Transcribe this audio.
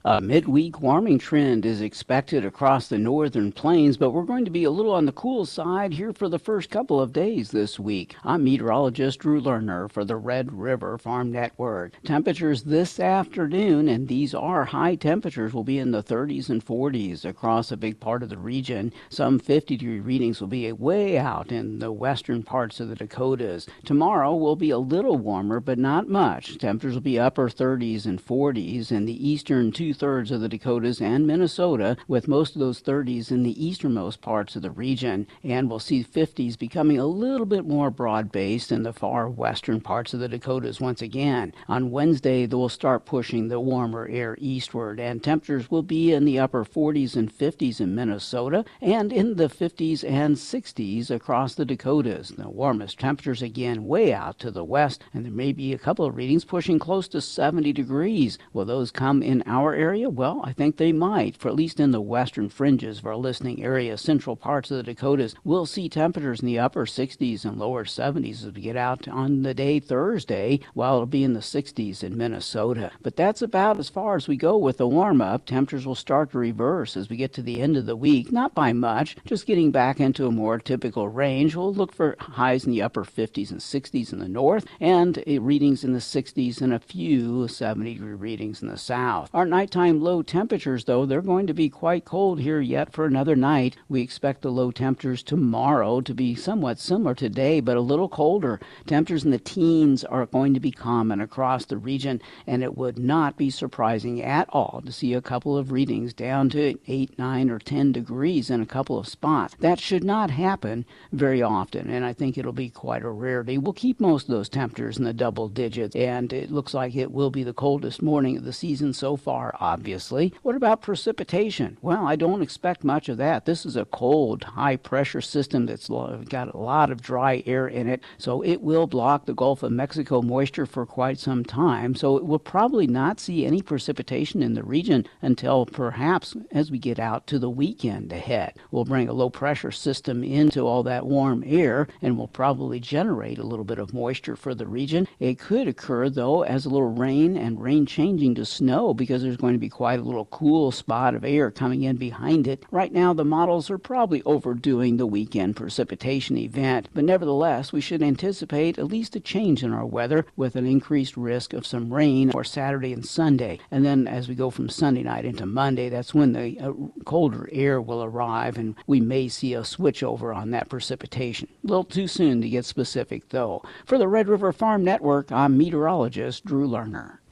A midweek warming trend is expected across the northern plains, but we're going to be a little on the cool side here for the first couple of days this week. I'm meteorologist Drew Lerner for the Red River Farm Network. Temperatures this afternoon, and these are high temperatures, will be in the 30s and 40s across a big part of the region. Some 50-degree readings will be way out in the western parts of the Dakotas. Tomorrow will be a little warmer, but not much. Temperatures will be upper 30s and 40s in the eastern two-thirds of the Dakotas and Minnesota, with most of those 30s in the easternmost parts of the region. And we'll see 50s becoming a little bit more broad-based in the far western parts of the Dakotas once again. On Wednesday, they'll start pushing the warmer air eastward, and temperatures will be in the upper 40s and 50s in Minnesota and in the 50s and 60s across the Dakotas. The warmest temperatures again way out to the west, and there may be a couple of readings pushing close to 70 degrees. Will those come in our area? Well, I think they might, for at least in the western fringes of our listening area, central parts of the Dakotas. We'll see temperatures in the upper 60s and lower 70s as we get out on the day Thursday, while it'll be in the 60s in Minnesota. But that's about as far as we go with the warm-up. Temperatures will start to reverse as we get to the end of the week, not by much, just getting back into a more typical range. We'll look for highs in the upper 50s and 60s in the north, and readings in the 60s and a few 70-degree readings in the south. Our nighttime low temperatures, though, they're going to be quite cold here yet for another night. We expect the low temperatures tomorrow to be somewhat similar to today, but a little colder. Temperatures in the teens are going to be common across the region, and it would not be surprising at all to see a couple of readings down to 8, 9, or 10 degrees in a couple of spots. That should not happen very often, and I think it'll be quite a rarity. We'll keep most of those temperatures in the double digits, and it looks like it will be the coldest morning of the season so far, obviously. What about precipitation? Well, I don't expect much of that. This is a cold, high-pressure system that's got a lot of dry air in it, so it will block the Gulf of Mexico moisture for quite some time, so we'll probably not see any precipitation in the region until perhaps as we get out to the weekend ahead. We'll bring a low-pressure system into all that warm air, and will probably generate a little bit of moisture for the region. It could occur, though, as a little rain and rain changing to snow, because there's going to be quite a little cool spot of air coming in behind it. Right now, the models are probably overdoing the weekend precipitation event, but nevertheless, we should anticipate at least a change in our weather with an increased risk of some rain for Saturday and Sunday. And then as we go from Sunday night into Monday, that's when the colder air will arrive, and we may see a switch over on that precipitation. A little too soon to get specific, though. For the Red River Farm Network, I'm meteorologist Drew Lerner.